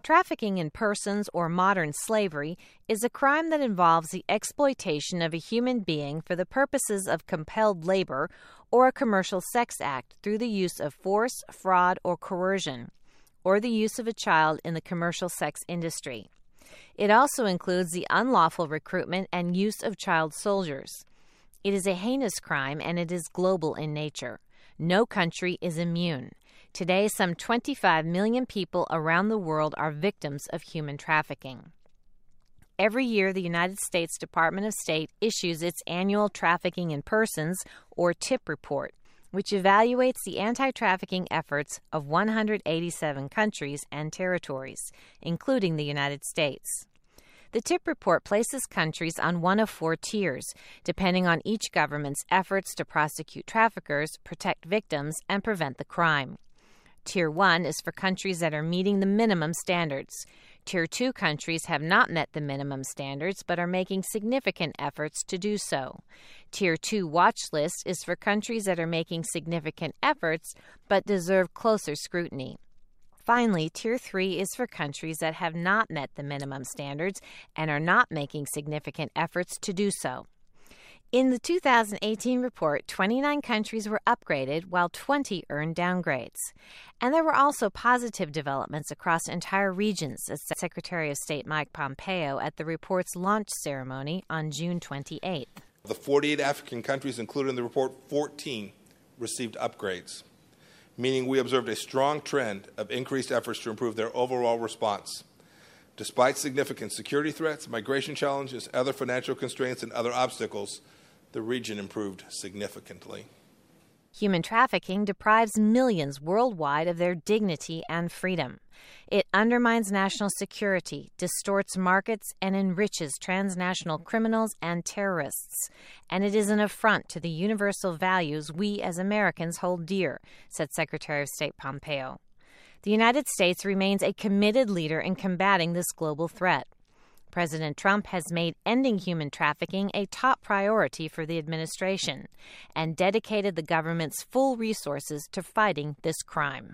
Trafficking in persons, or modern slavery, is a crime that involves the exploitation of a human being for the purposes of compelled labor or a commercial sex act through the use of force, fraud, or coercion, or the use of a child in the commercial sex industry. It also includes the unlawful recruitment and use of child soldiers. It is a heinous crime, and it is global in nature. No country is immune. Today, some 25 million people around the world are victims of human trafficking. Every year, the United States Department of State issues its annual Trafficking in Persons, or TIP report, which evaluates the anti-trafficking efforts of 187 countries and territories, including the United States. The TIP report places countries on one of 4 tiers, depending on each government's efforts to prosecute traffickers, protect victims, and prevent the crime. Tier 1 is for countries that are meeting the minimum standards. Tier 2 countries have not met the minimum standards but are making significant efforts to do so. Tier 2 watch list is for countries that are making significant efforts but deserve closer scrutiny. Finally, Tier 3 is for countries that have not met the minimum standards and are not making significant efforts to do so. In the 2018 report, 29 countries were upgraded while 20 earned downgrades. And there were also positive developments across entire regions, as Secretary of State Mike Pompeo at the report's launch ceremony on June 28th. Of the 48 African countries included in the report, 14 received upgrades, meaning we observed a strong trend of increased efforts to improve their overall response. Despite significant security threats, migration challenges, other financial constraints, and other obstacles, the region improved significantly. Human trafficking deprives millions worldwide of their dignity and freedom. It undermines national security, distorts markets, and enriches transnational criminals and terrorists. And it is an affront to the universal values we as Americans hold dear, said Secretary of State Pompeo. The United States remains a committed leader in combating this global threat. President Trump has made ending human trafficking a top priority for the administration and dedicated the government's full resources to fighting this crime.